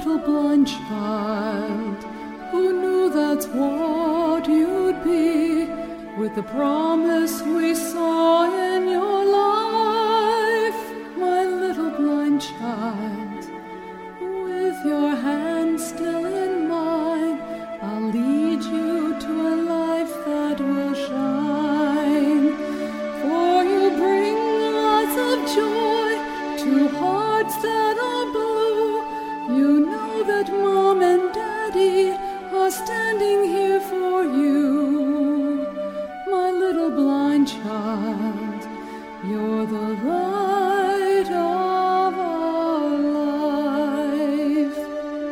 little blind child who knew that's what you'd be, with the promise we saw in your life. My little blind child, with your hand still in mine, I'll lead you to a life that will shine. For you bring lots of joy to hearts that are blue. You know that Mom and Daddy are standing here for you. My little blind child, you're the light of our life.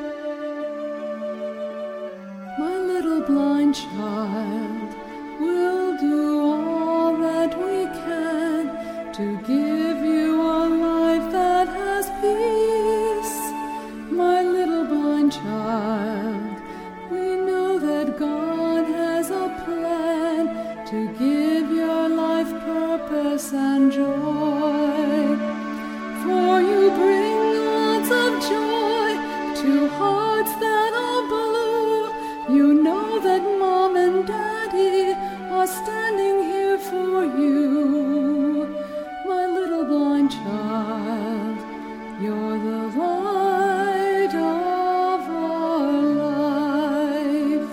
My little blind child, we'll do all that we can to give you a life that has peace. My little blind child, we know that God has a plan to give your life purpose and joy. For you bring lots of joy to hearts that are blue. You know that Mom and Daddy are standing here for you. My little blind child, you're the light of our life.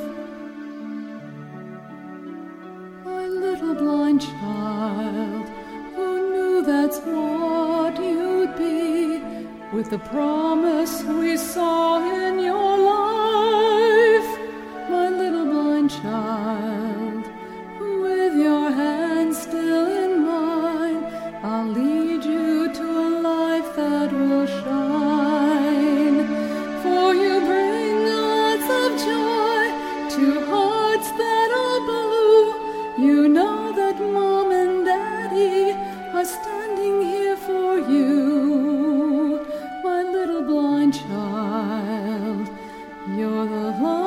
My little blind child, who knew that's what you'd be, with the promise we saw in your life. My little blind child, with your hand still in mine, I'll lead you to a life that will shine. For you bring lots of joy to hearts that are blue. You know that Mom and Daddy are standing here for you. My little blind child, you're the light